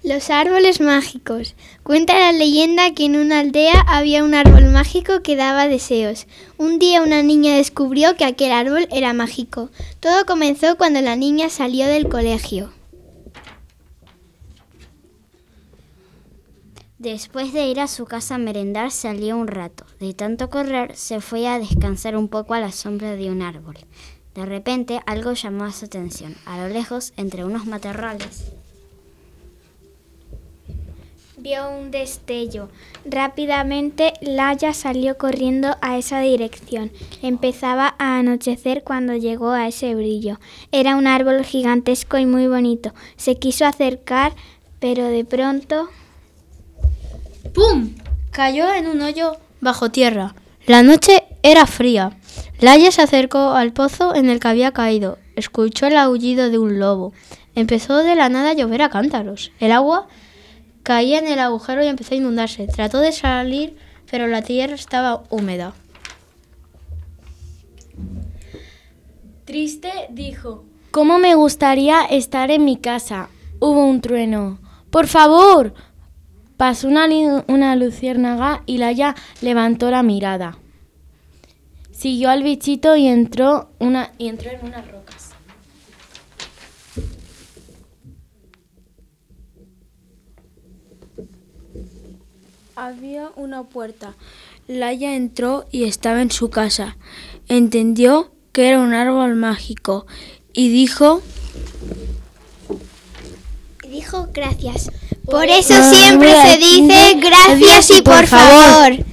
Los árboles mágicos. Cuenta la leyenda que en una aldea había un árbol mágico que daba deseos. Un día una niña descubrió que aquel árbol era mágico. Todo comenzó cuando la niña salió del colegio. Después de ir a su casa a merendar, salió un rato. De tanto correr, se fue a descansar un poco a la sombra de un árbol. De repente, algo llamó su atención. A lo lejos, entre unos matorrales, vio un destello. Rápidamente, Laia salió corriendo a esa dirección. Empezaba a anochecer cuando llegó a ese brillo. Era un árbol gigantesco y muy bonito. Se quiso acercar, pero de pronto... ¡pum! Cayó en un hoyo bajo tierra. La noche era fría. Laia se acercó al pozo en el que había caído. Escuchó el aullido de un lobo. Empezó de la nada a llover a cántaros. El agua caía en el agujero y empezó a inundarse. Trató de salir, pero la tierra estaba húmeda. Triste, dijo: «¿Cómo me gustaría estar en mi casa?» Hubo un trueno. «¡Por favor!» Pasó una luciérnaga y Laia levantó la mirada. Siguió al bichito y entró en unas rocas. Había una puerta. Laia entró y estaba en su casa. Entendió que era un árbol mágico y dijo gracias. Por eso siempre se dice gracias y por favor.